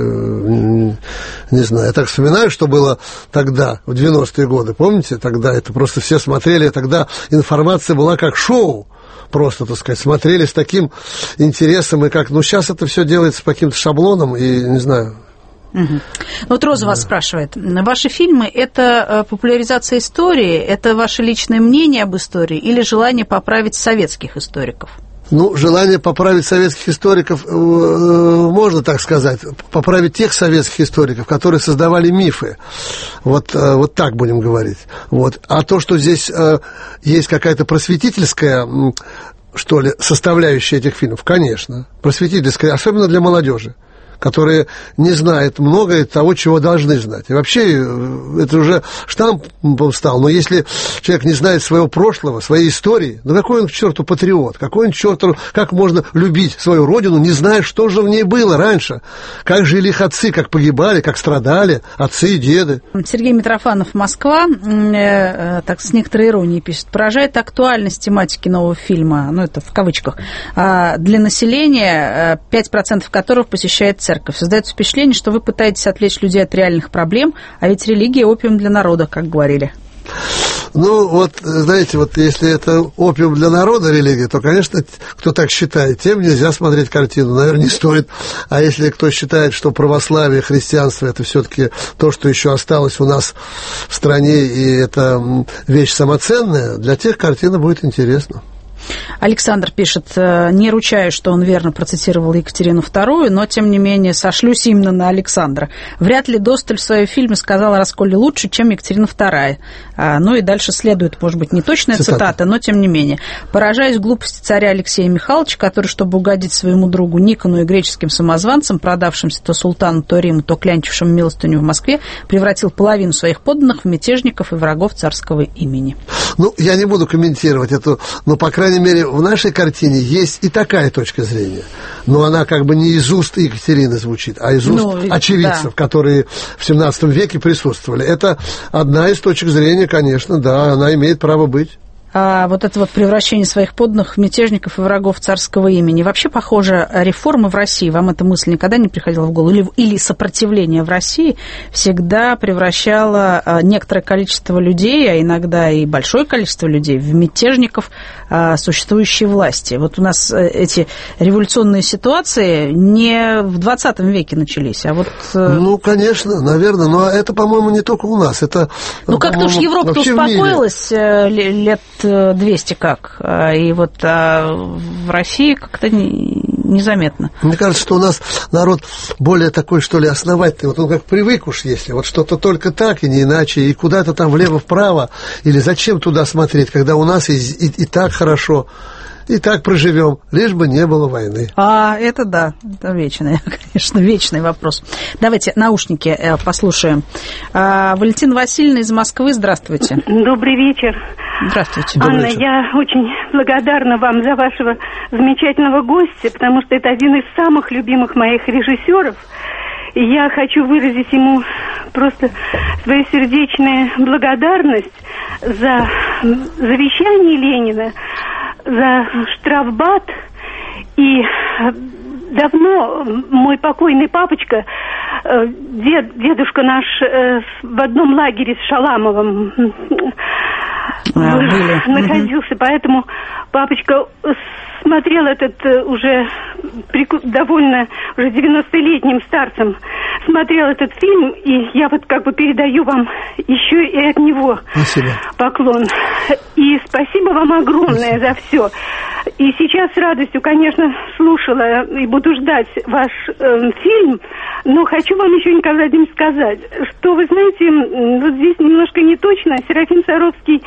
не знаю. Я так вспоминаю, что было тогда, в девяностые годы. Помните? Тогда это просто все смотрели. Тогда информация была как шоу. Просто, так сказать, смотрели с таким интересом. И как... Ну, сейчас это все делается по каким-то шаблонам. И не знаю... Угу. Вот Роза да. вас спрашивает. Ваши фильмы – это популяризация истории? Это ваше личное мнение об истории? Или желание поправить советских историков? Ну, желание поправить советских историков, э, можно так сказать, поправить тех советских историков, которые создавали мифы. Вот, э, вот так будем говорить. Вот. А то, что здесь э, есть какая-то просветительская, э, что ли, составляющая этих фильмов, конечно, просветительская, особенно для молодежи, которые не знают многое того, чего должны знать. И вообще, это уже штампом стал. Но если человек не знает своего прошлого, своей истории, ну какой он к черту патриот? Какой он к черту, как можно любить свою родину, не зная, что же в ней было раньше? Как жили их отцы, как погибали, как страдали отцы и деды? Сергей Митрофанов, Москва, э, так с некоторой иронией пишет: поражает актуальность тематики нового фильма, ну это в кавычках, э, для населения, пять процентов которого посещает церковь. Создается впечатление, что вы пытаетесь отвлечь людей от реальных проблем, а ведь религия – опиум для народа, как говорили. Ну, вот, знаете, вот если это опиум для народа, религия, то, конечно, кто так считает, тем нельзя смотреть картину, наверное, не стоит. А если кто считает, что православие, христианство – это все-таки то, что еще осталось у нас в стране, и это вещь самоценная, для тех картина будет интересна. Александр пишет: не ручаюсь, что он верно процитировал Екатерину вторую, но, тем не менее, сошлюсь именно на Александра. Вряд ли Досталь в своем фильме сказал о расколе лучше, чем Екатерина вторая. Ну и дальше следует, может быть, не точная цитата, цитата но, тем не менее. Поражаюсь глупости царя Алексея Михайловича, который, чтобы угодить своему другу Никону и греческим самозванцам, продавшимся то султану, то Риму, то клянчившим милостыню в Москве, превратил половину своих подданных в мятежников и врагов царского имени. Ну, я не буду комментировать эту, но, по крайней мере, в нашей картине есть и такая точка зрения. Но она как бы не из уст Екатерины звучит, а из уст ну, очевидцев, да. которые в семнадцатом веке присутствовали. Это одна из точек зрения, конечно, да, она имеет право быть. а, вот это вот превращение своих подданных в мятежников и врагов царского имени. Вообще, похоже, реформы в России, вам эта мысль никогда не приходила в голову, или, или сопротивление в России всегда превращало а, некоторое количество людей, а иногда и большое количество людей, в мятежников а, существующей власти. Вот у нас эти революционные ситуации не в двадцатом веке начались, а вот... Ну, конечно, наверное, но это, по-моему, не только у нас, это... Ну, как-то уж Европа-то успокоилась лет двести как, и вот а в России как-то незаметно. Мне кажется, что у нас народ более такой, что ли, основательный, вот он как привык уж, если вот что-то только так и не иначе, и куда-то там влево-вправо, или зачем туда смотреть, когда у нас и, и, и так хорошо. И так проживем, лишь бы не было войны. А, это да, это вечный, конечно, вечный вопрос. Давайте наушники послушаем. А, Валентина Васильевна из Москвы, здравствуйте. Добрый вечер. Здравствуйте. Анна, вечер. я очень благодарна вам за вашего замечательного гостя, потому что это один из самых любимых моих режиссеров. И я хочу выразить ему просто свою сердечную благодарность за завещание Ленина, за штрафбат. И давно мой покойный папочка, дед, дедушка наш, в одном лагере с Шаламовым а, были. находился, угу. Поэтому папочка смотрел этот уже довольно уже девяностолетним старцем, смотрел этот фильм, и я вот как бы передаю вам еще и от него спасибо. Поклон. И спасибо вам огромное спасибо. За все. И сейчас с радостью, конечно, слушала и буду ждать ваш э, фильм, но хочу вам еще, Николай Владимирович, сказать, что, вы знаете, вот здесь немножко не точно, Серафим Саровский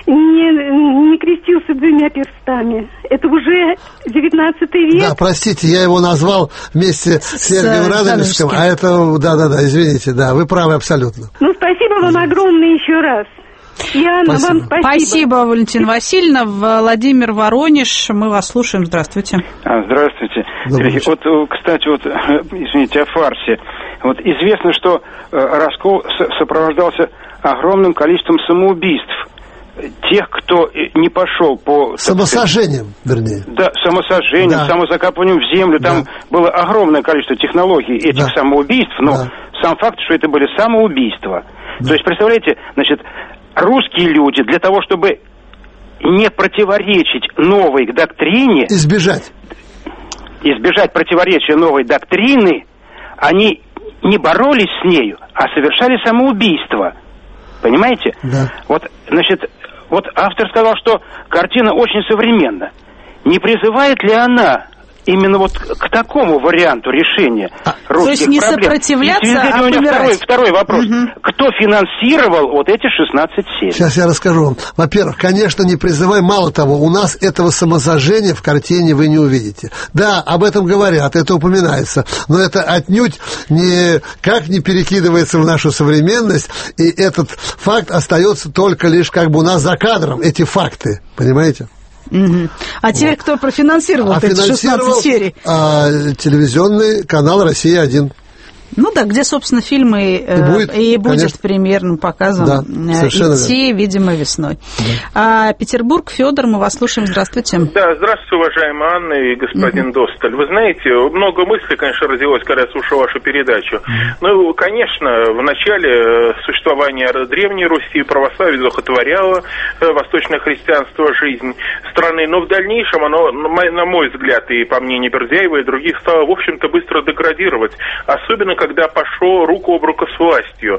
не, не крестился двумя перстами. Это уже девятнадцатый век. Да, простите, я его назвал вместе с, с Сергием Радонежским, а это, да-да-да, извините, да, вы правы абсолютно. Ну, спасибо вам огромное еще раз. Яна, спасибо. Вам спасибо. Спасибо, Валентина Васильевна. Владимир Воронеж, мы вас слушаем. Здравствуйте. А, здравствуйте. Сергей, вот, кстати, вот, извините, о фарсе. Вот известно, что раскол сопровождался огромным количеством самоубийств. Тех, кто не пошел по... Самосожжением, вернее. Да, самосожжением, да. самозакапыванием в землю. Там да. было огромное количество технологий этих да. самоубийств, но да. сам факт, что это были самоубийства. Да. То есть, представляете, значит, русские люди для того, чтобы не противоречить новой доктрине... Избежать. Избежать противоречия новой доктрины, они не боролись с нею, а совершали самоубийство. Понимаете? Да. Вот, значит, вот автор сказал, что картина очень современна. Не призывает ли она именно вот к такому варианту решения а, русских проблем? То есть не проблем? Сопротивляться, а у меня помирать. Второй, второй вопрос. Угу. Кто финансировал вот эти шестнадцать серий? Сейчас я расскажу вам. Во-первых, конечно, не призывай. Мало того, у нас этого самозажжения в картине вы не увидите. Да, об этом говорят, это упоминается. Но это отнюдь никак не перекидывается в нашу современность. И этот факт остается только лишь как бы у нас за кадром. Эти факты. Понимаете? Угу. А теперь вот. Кто профинансировал а эти шестнадцать серий? А, телевизионный канал «Россия-один». Ну да, где, собственно, фильм и, и будет, и будет примерным показом да, идти, верно. Видимо, весной. Да. А, Петербург, Федор, мы вас слушаем. Здравствуйте. Да, здравствуйте, уважаемая Анна и господин uh-huh. Досталь. Вы знаете, много мыслей, конечно, родилось, когда я слушал вашу передачу. Uh-huh. Ну, конечно, в начале существования Древней Руси православие одухотворяло восточное христианство, жизнь страны, но в дальнейшем оно, на мой взгляд, и по мнению Бердяева и других, стало, в общем-то, быстро деградировать. Особенно, когда пошло руку об руку с властью.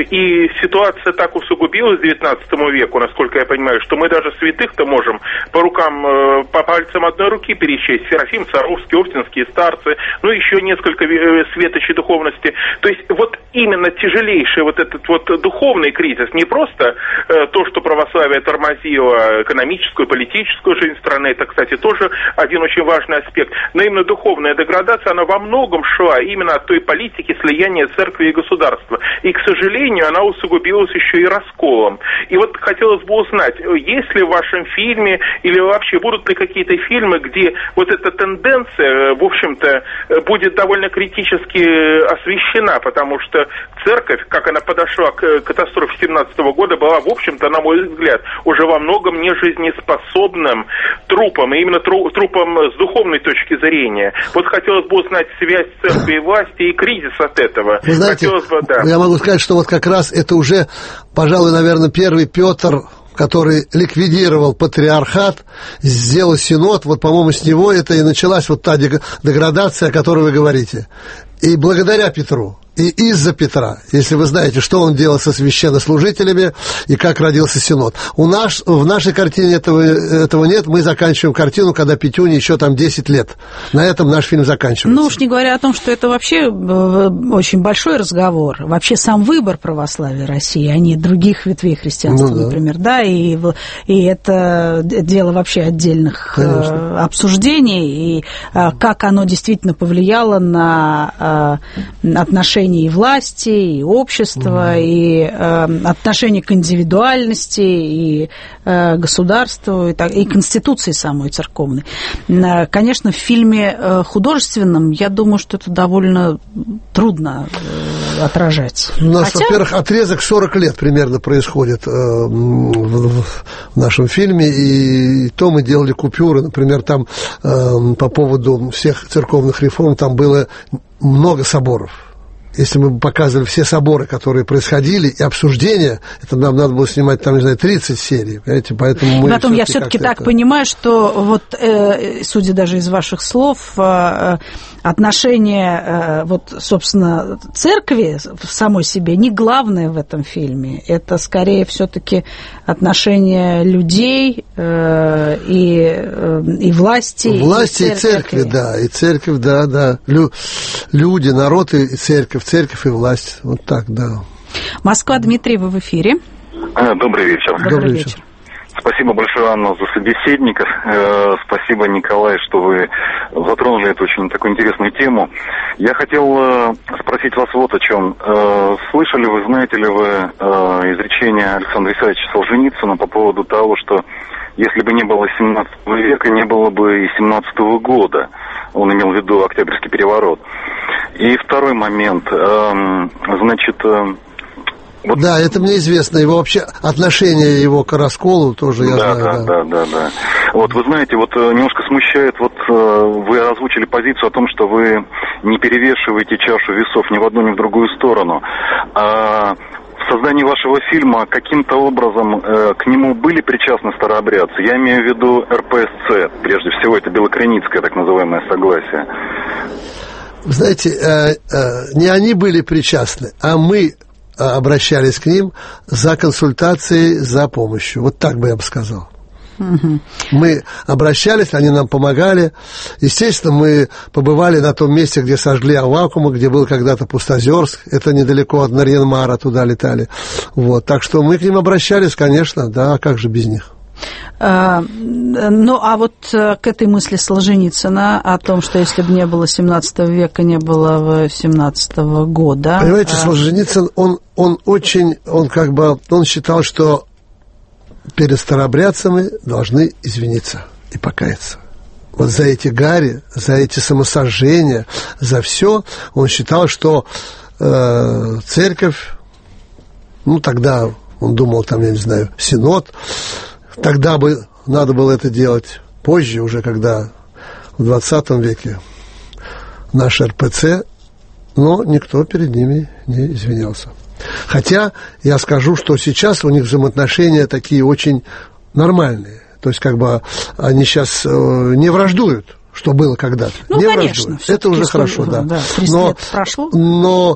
И ситуация так усугубилась к девятнадцатому веку, насколько я понимаю, что мы даже святых-то можем по рукам, по пальцам одной руки перечесть. Серафим Саровский, Оптинские старцы, ну еще несколько светочей духовности. То есть вот именно тяжелейший вот этот вот духовный кризис, не просто то, что православие тормозило экономическую, политическую жизнь страны, это, кстати, тоже один очень важный аспект, но именно духовная деградация, она во многом шла именно от той политики, политики слияния церкви и государства. И, к сожалению, она усугубилась еще и расколом. И вот хотелось бы узнать, есть ли в вашем фильме или вообще будут ли какие-то фильмы, где вот эта тенденция, в общем-то, будет довольно критически освещена, потому что церковь, как она подошла к катастрофе семнадцатого года, была, в общем-то, на мой взгляд, уже во многом нежизнеспособным трупом, и именно трупом с духовной точки зрения. Вот хотелось бы узнать связь церкви и власти и кризис от этого. Вы знаете, хотелось бы, да. Я могу сказать, что вот как раз это уже, пожалуй, наверное, первый Петр, который ликвидировал патриархат, сделал синод, вот, по-моему, с него это и началась вот та деградация, о которой вы говорите. И благодаря Петру, и из-за Петра, если вы знаете, что он делал со священнослужителями и как родился синод. У нас, в нашей картине этого, этого нет, мы заканчиваем картину, когда Петюне еще там десять лет. На этом наш фильм заканчивается. Ну уж не говоря о том, что это вообще очень большой разговор. Вообще сам выбор православия России, а не других ветвей христианства, ну, да. например, да, и, и это дело вообще отдельных Конечно. обсуждений, и как оно действительно повлияло на отношения и власти, и общества, mm. и э, отношение к индивидуальности, и э, государству, и, так, и конституции самой церковной. Э, конечно, в фильме э, художественном, я думаю, что это довольно трудно э, отражать. У нас, Хотя... во-первых, отрезок сорок лет примерно происходит э, в, в нашем фильме, и, и то мы делали купюры, например, там э, по поводу всех церковных реформ, там было много соборов. Если мы бы показывали все соборы, которые происходили, и обсуждения, это нам надо было снимать, там, не знаю, тридцать серий, понимаете, поэтому мы... И потом я все-таки так это... понимаю, что вот, э, судя даже из ваших слов, э, отношение, э, вот, собственно, церкви в самой себе не главное в этом фильме. Это, скорее, все-таки отношение людей э, и, э, и власти. Власти и, и церкви, церкви, да, и церковь, да, да. Лю, люди, народ и церковь. Церковь и власть. Вот так, да. Москва, Дмитрий, вы в эфире. Добрый вечер. Добрый, Добрый вечер. вечер. Спасибо большое, Анна, за собеседников. Э, спасибо, Николай, что вы затронули эту очень такую интересную тему. Я хотел э, спросить вас вот о чем. Э, слышали вы, знаете ли вы э, изречение Александра Исаевича Солженицына по поводу того, что если бы не было семнадцатого века, не было бы и семнадцатого года. Он имел в виду Октябрьский переворот. И второй момент, эм, значит... Э, вот... Да, это мне известно. Его вообще отношение его к расколу тоже я да, знаю. Да, да, да, да. Вот вы знаете, вот немножко смущает, вот вы озвучили позицию о том, что вы не перевешиваете чашу весов ни в одну, ни в другую сторону. А в создании вашего фильма каким-то образом э, к нему были причастны старообрядцы? Я имею в виду эр пэ эс цэ, прежде всего, это Белокреницкое так называемое согласие. Вы знаете, э, э, не они были причастны, а мы обращались к ним за консультацией, за помощью. Вот так бы я бы сказал. Угу. Мы обращались, они нам помогали. Естественно, мы побывали на том месте, где сожгли Аввакума, где был когда-то Пустозерск. Это недалеко от Нарьян-Мара, туда летали. Вот. Так что мы к ним обращались, конечно, да, а как же без них? А, ну, а вот к этой мысли Солженицына о том, что если бы не было семнадцатого века, не было семнадцатого года... Понимаете, Солженицын, он, он очень, он как бы, он считал, что перед старообрядцами должны извиниться и покаяться. Вот за эти гари, за эти самосожжения, за все он считал, что э, церковь, ну, тогда он думал, там, я не знаю, синод, тогда бы надо было это делать позже, уже когда в двадцатом веке наш эр пэ цэ, но никто перед ними не извинялся. Хотя я скажу, что сейчас у них взаимоотношения такие очень нормальные. То есть, как бы они сейчас не враждуют, что было когда-то. Ну, не конечно. Это уже хорошо, да. да тридцать но, лет прошло. Но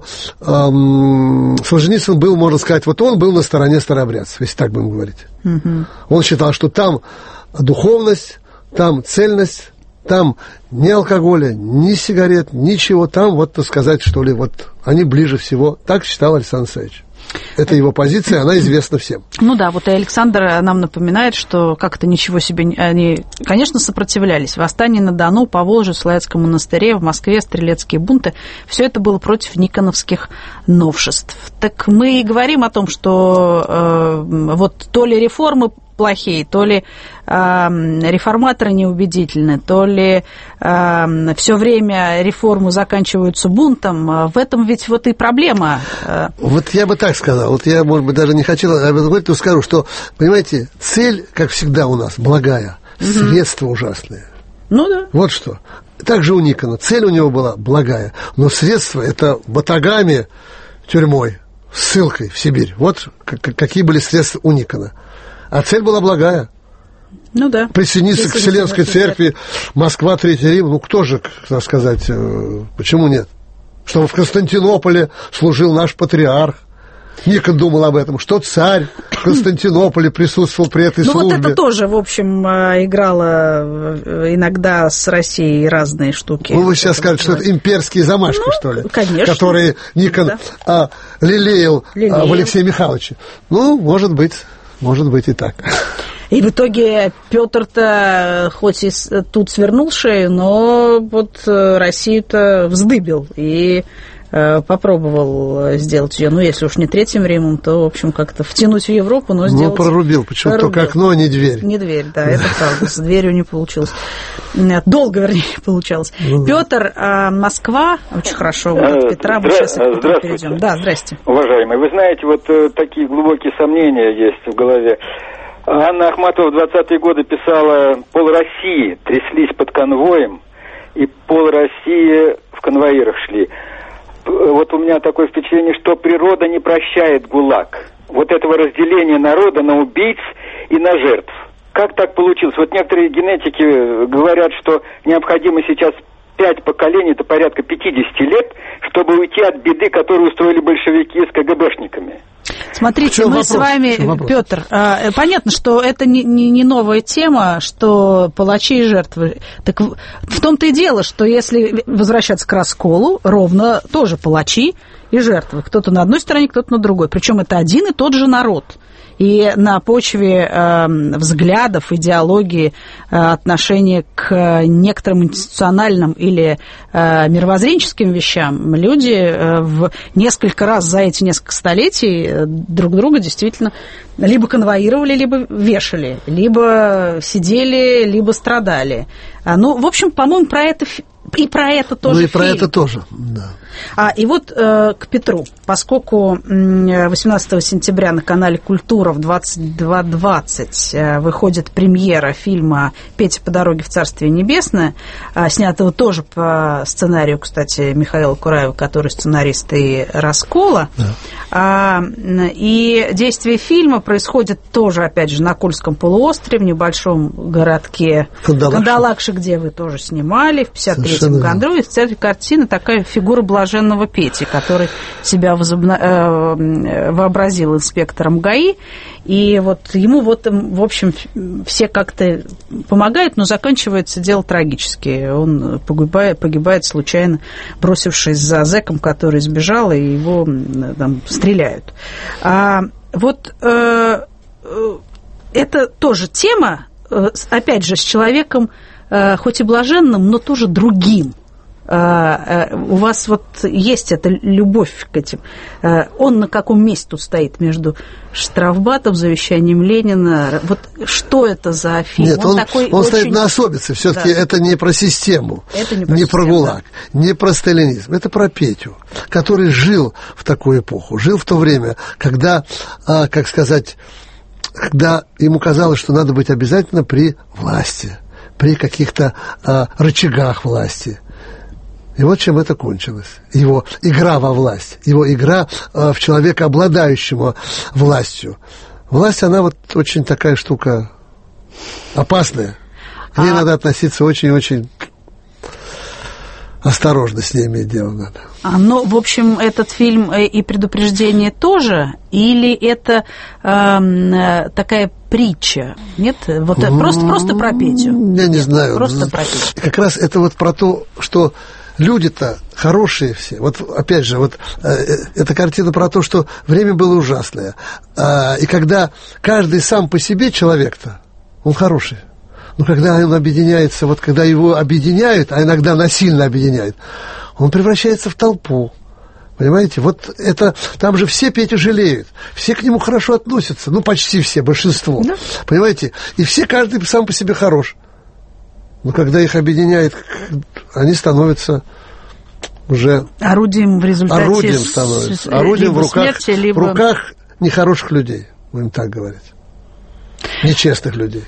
эм, Солженицын был, можно сказать, вот он был на стороне старообрядцев, если так будем говорить. Угу. Он считал, что там духовность, там цельность, там ни алкоголя, ни сигарет, ничего. Там, вот, так сказать, что ли, вот они ближе всего. Так считал Александр Исаевич. Это его позиция, она известна всем. Ну да, вот и Александр нам напоминает, что как-то ничего себе... Они, конечно, сопротивлялись. Восстание на Дону, Поволжье, Славянском монастыре, в Москве, стрелецкие бунты. Все это было против никоновских новшеств. Так мы и говорим о том, что э, вот то ли реформы плохие, то ли э, реформаторы неубедительны, то ли э, все время реформы заканчиваются бунтом. В этом ведь вот и проблема. Вот я бы так сказал. Вот я, может быть, даже не хотел об этом говорить, но скажу, что, понимаете, цель, как всегда у нас, благая, угу. Средства ужасные. Ну да. Вот что. Также у Никона. Цель у него была благая, но средства – это батагами, тюрьмой, ссылкой в Сибирь. Вот какие были средства у Никона. А цель была благая. Ну да. Присоединиться к Вселенской церкви, Москва, Третий Рим. Ну, кто же, так сказать, почему нет? Чтобы в Константинополе служил наш патриарх. Никон думал об этом, что царь в Константинополе присутствовал при этой ну, службе. Ну, вот это тоже, в общем, играло иногда с Россией разные штуки. Ну, вы сейчас скажете, что это имперские замашки, ну, что ли? Конечно. Которые Никон да. а, лелеял, лелеял. А, в Алексее Михайловиче. Ну, может быть. Может быть и так. И в итоге Петр-то хоть и тут свернул шею, но вот Россию-то вздыбил и попробовал сделать ее, ну, если уж не Третьим Римом, то, в общем, как-то втянуть в Европу, но сделать... Ну, прорубил, почему только окно, а не дверь. Не дверь, да, это правда, с дверью не получилось. Долго, вернее, получалось. Ну, Петр, а Москва, очень хорошо, вот от Петра мы сейчас к Петру перейдем. Да, здрасте. Уважаемый, вы знаете, вот такие глубокие сомнения есть в голове. Анна Ахматова в двадцатые годы писала: «Пол России тряслись под конвоем, и пол России в конвоирах шли». Вот у меня такое впечатление, что природа не прощает ГУЛАГ. Вот этого разделения народа на убийц и на жертв. Как так получилось? Вот некоторые генетики говорят, что необходимо сейчас пять поколений, это порядка пятьдесят лет, чтобы уйти от беды, которую устроили большевики с КГБшниками. Смотрите, мы вопрос? с вами, Петр, понятно, что это не, не, не новая тема, что палачи и жертвы. Так в, в том-то и дело, что если возвращаться к расколу, ровно тоже палачи и жертвы. Кто-то на одной стороне, кто-то на другой. Причем это один и тот же народ. И на почве э, взглядов, идеологии, э, отношения к некоторым институциональным или э, мировоззренческим вещам люди э, в несколько раз за эти несколько столетий друг друга действительно либо конвоировали, либо вешали, либо сидели, либо страдали. А, ну, в общем, по-моему, про это... И про это тоже. Ну и про фильм. это тоже, да. А, и вот э, к Петру. Поскольку восемнадцатого сентября на канале «Культура» в двадцать два двадцать э, выходит премьера фильма «Петя по дороге в Царствие Небесное», э, снятого тоже по сценарию, кстати, Михаила Кураева, который сценарист и «Раскола». Да. Э, и действие фильма происходит тоже, опять же, на Кольском полуострове, в небольшом городке Кандалакши, где вы тоже снимали в пятьдесят третьем году. И в центре картины такая фигура блаженного Пети, который себя возобна... э, вообразил инспектором ГАИ. И вот ему, вот, в общем, все как-то помогают, но заканчивается дело трагически. Он погибает, погибает случайно, бросившись за зэком, который сбежал, и его там стреляют. А вот э, это тоже тема, опять же, с человеком, хоть и блаженным, но тоже другим. У вас вот есть эта любовь к этим. Он на каком месте тут стоит между Штрафбатом, завещанием Ленина? Вот что это за фильм? Нет, он, он, такой он очень... стоит на особице. Все-таки да. Это не про систему, это не про, не систему, про ГУЛАГ, да. Не про сталинизм. Это про Петю, который жил в такую эпоху, жил в то время, когда, как сказать, когда ему казалось, что надо быть обязательно при власти, при каких-то а, рычагах власти. И вот чем это кончилось. Его игра во власть, его игра а, в человека, обладающего властью. Власть, она вот очень такая штука опасная. К ней а... надо относиться очень-очень осторожно с ней иметь дело надо. А, ну, в общем, этот фильм и «Предупреждение» тоже? Или это э, такая притча? Нет? Вот mm-hmm. просто, просто про Петю? Я не Нет, знаю. Просто про Петю. Как раз это вот про то, что люди-то хорошие все. Вот опять же, вот э, эта картина про то, что время было ужасное. Э, и когда каждый сам по себе человек-то, он хороший. Но когда он объединяется, вот когда его объединяют, а иногда насильно объединяют, он превращается в толпу. Понимаете? Вот это, там же все Петю жалеют, все к нему хорошо относятся, ну, почти все, большинство. Да. Понимаете? И все, каждый сам по себе хорош. Но когда их объединяет, они становятся уже... Орудием в результате... Орудием становятся. Орудием в руках, смерти, либо... в руках нехороших людей, будем так говорить. Нечестных людей.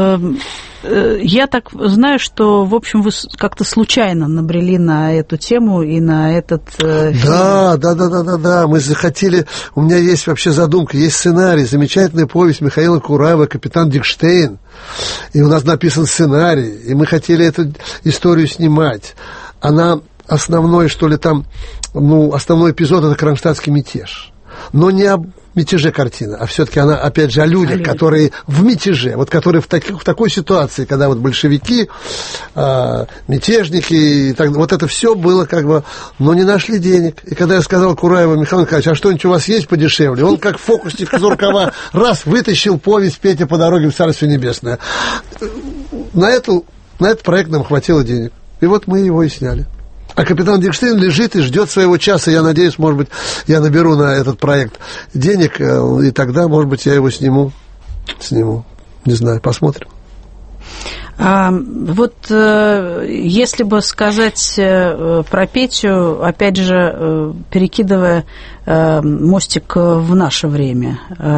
Я так знаю, что, в общем, вы как-то случайно набрели на эту тему и на этот фильм. Да, да, да, да, да, да. Мы захотели... У меня есть вообще задумка, есть сценарий, замечательная повесть Михаила Кураева «Капитан Дикштейн». И у нас написан сценарий, и мы хотели эту историю снимать. Она основной, что ли, там... Ну, основной эпизод – это кронштадтский мятеж. Но не об мятеже картина, а все-таки она, опять же, о людях, люди. которые в мятеже, вот которые в, таки, в такой ситуации, когда вот большевики, э, мятежники, и так, вот это все было как бы, но не нашли денег. И когда я сказал Кураеву: Михаил Николаевич, а что-нибудь у вас есть подешевле? Он как фокусник из рукава раз вытащил повесть «Петя по дороге в Царствие Небесное». На, эту, на этот проект нам хватило денег. И вот мы его и сняли. А «Капитан Дикштейн» лежит и ждет своего часа. Я надеюсь, может быть, я наберу на этот проект денег, и тогда, может быть, я его сниму. Сниму. Не знаю, посмотрим. А, вот если бы сказать про Петю, опять же, перекидывая мостик в наше время,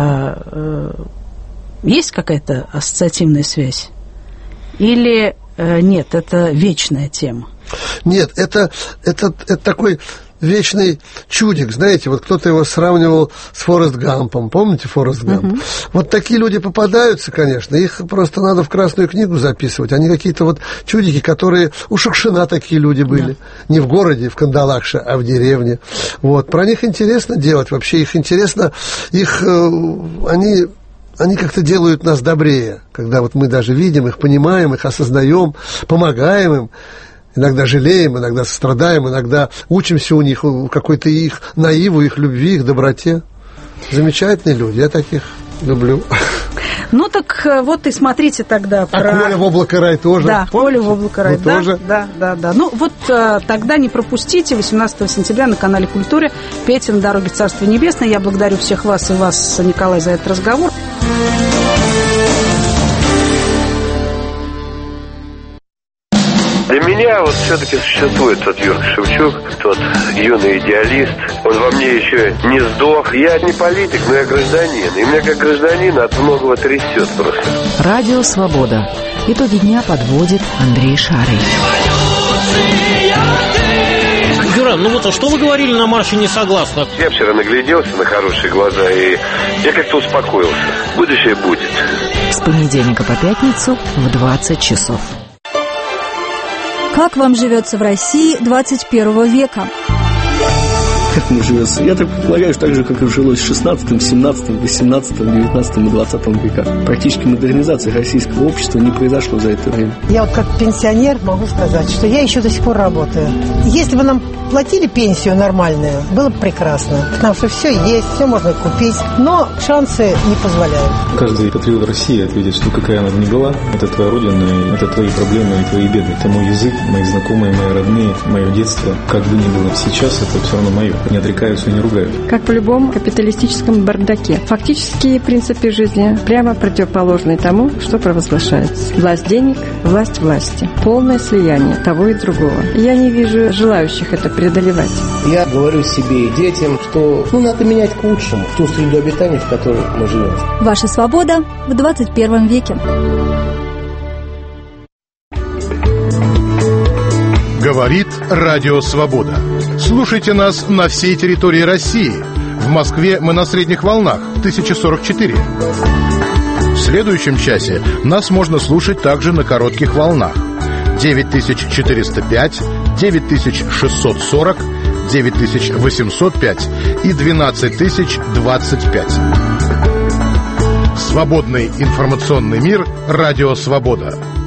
есть какая-то ассоциативная связь? Или нет, это вечная тема? Нет, это, это, это такой вечный чудик, знаете, вот кто-то его сравнивал с Форест Гампом, помните Форест Гамп? Uh-huh. Вот такие люди попадаются, конечно, их просто надо в Красную книгу записывать, они какие-то вот чудики, которые, у Шукшина такие люди были, yeah. не в городе, в Кандалакше, а в деревне, вот, про них интересно делать, вообще их интересно, их, э, они... Они как-то делают нас добрее, когда вот мы даже видим их, понимаем их, осознаем, помогаем им, иногда жалеем, иногда сострадаем, иногда учимся у них, у какой-то их наиву, их любви, их доброте. Замечательные люди, я таких люблю. Ну так вот и смотрите тогда про... А «Коля в облако рай» тоже. Да, «Коля в облако рай», да, тоже? да, да, да. Ну вот тогда не пропустите, восемнадцатого сентября на канале «Культура» «Петя на дороге в Царствие Небесное». Я благодарю всех вас и вас, Николай, за этот разговор. Для меня вот все-таки существует тот Юрка Шевчук, тот юный идеалист. Он во мне еще не сдох. Я не политик, но я гражданин. И меня как гражданина от многого трясет просто. Радио «Свобода». Итоги дня подводит Андрей Шарый. Юран, ну вот а что вы говорили на марше несогласных? Я вчера нагляделся на хорошие глаза, и я как-то успокоился. Будущее будет. С понедельника по пятницу в двадцать часов. Как вам живется в России двадцать первого века? Как мне живется? Я так полагаю, что так же, как и жилось в шестнадцатом, семнадцатом, восемнадцатом, девятнадцатом и двадцатом веках. Практически модернизация российского общества не произошло за это время. Я вот как пенсионер могу сказать, что я еще до сих пор работаю. Если бы нам платили пенсию нормальную, было бы прекрасно. Потому что все есть, все можно купить, но шансы не позволяют. Каждый патриот России ответит, что какая она ни была, это твоя родина, и это твои проблемы и твои беды. Это мой язык, мои знакомые, мои родные, мое детство. Как бы ни было сейчас, это все равно мое. Не отрекаются и не ругают. Как в любом капиталистическом бардаке. Фактические принципы жизни прямо противоположны тому, что провозглашается. Власть денег, власть власти. Полное слияние того и другого. Я не вижу желающих это преодолевать. Я говорю себе и детям, что ну, надо менять к лучшему ту среду обитания, в которой мы живем. Ваша свобода в двадцать первом веке. Говорит Радио Свобода. Слушайте нас на всей территории России. В Москве мы на средних волнах тысяча сорок четыре. В следующем часе нас можно слушать также на коротких волнах девять тысяч четыреста пять, девять тысяч шестьсот сорок, девять тысяч восемьсот пять и двенадцать тысяч двадцать пять. Свободный информационный мир. Радио «Свобода».